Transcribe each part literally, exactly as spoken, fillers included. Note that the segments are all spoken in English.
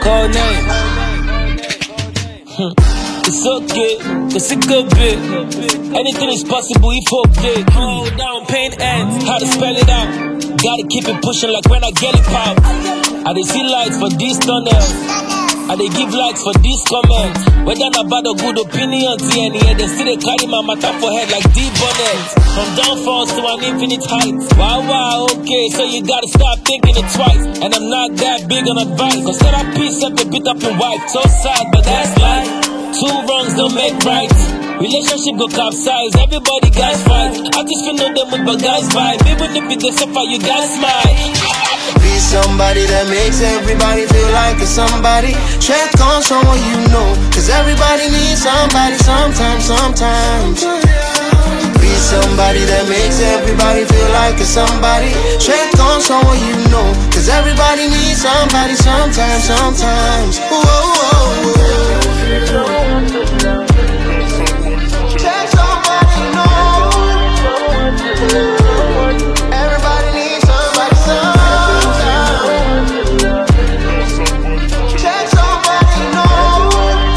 call name. It's okay, cause it could be. Anything is possible if okay. Hold down, pain ends. How to spell it out? Gotta keep it pushing like when I get it pop. I dey see lights for these tunnels. I dey give likes for these comments. Whether not bad or good opinion, T N A, they still they carry my matter for head like deep bonnets. From downfalls to an infinite height. Wow, wow, okay, so you gotta stop thinking it twice. And I'm not that big on advice, cause therapy set me beat up in white. So sad, but that's life. Two wrongs don't make right. Relationship go capsize, everybody got fight. I just feel no them with my guys vibe. Even if it gets suffer, you gotta smile. Be somebody that makes everybody feel like it's somebody. Check on someone you know, cause everybody needs somebody sometimes, sometimes. Be somebody that makes everybody feel like it's somebody. Check on someone you know, cause everybody needs somebody sometimes, sometimes. Whoa, whoa, whoa. Check somebody you know. Everybody needs somebody sometimes. Check somebody you know.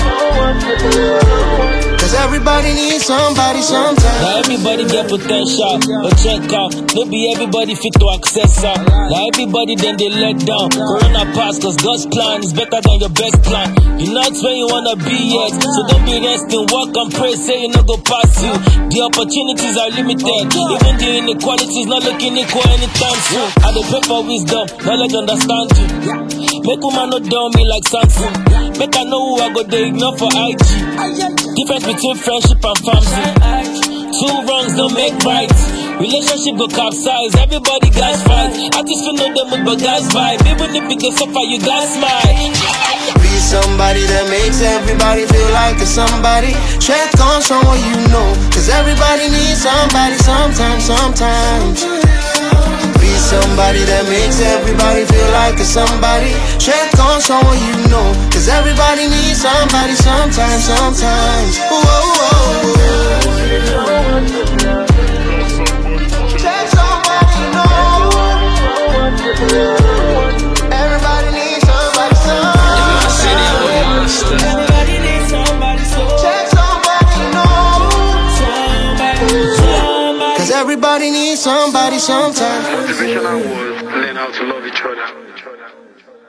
Cause everybody needs somebody sometimes. Now everybody get potential, but check out. No be everybody fit to access out. Now everybody then they let down. Corona pass cause God's plan is better than your best plan. You're not where you wanna be yet, so don't be resting. Work and pray, say you not go pass you. The opportunities are limited, even the inequalities not looking equal anytime soon. I dey pray for wisdom, knowledge, understanding. Make woman not down me like Samson. Make I know who I go they ignore for I G. Difference between friendship and family. Two wrongs don't make right. Relationship go capsize, everybody got fight. I just feel no them with my guys vibe. Even if it gets suffer, you got smile. Be somebody that makes everybody feel like it's somebody. Check on someone you know, cause everybody needs somebody sometimes, sometimes. Be somebody that makes everybody feel like it's somebody. Check on someone you know, cause everybody needs somebody sometimes, sometimes. Whoa, whoa, whoa. Check somebody you know. Everybody needs somebody sometimes. Everybody needs somebody so. Check somebody you know. Cause everybody needs somebody sometimes. Motivational words, learn how to love each other.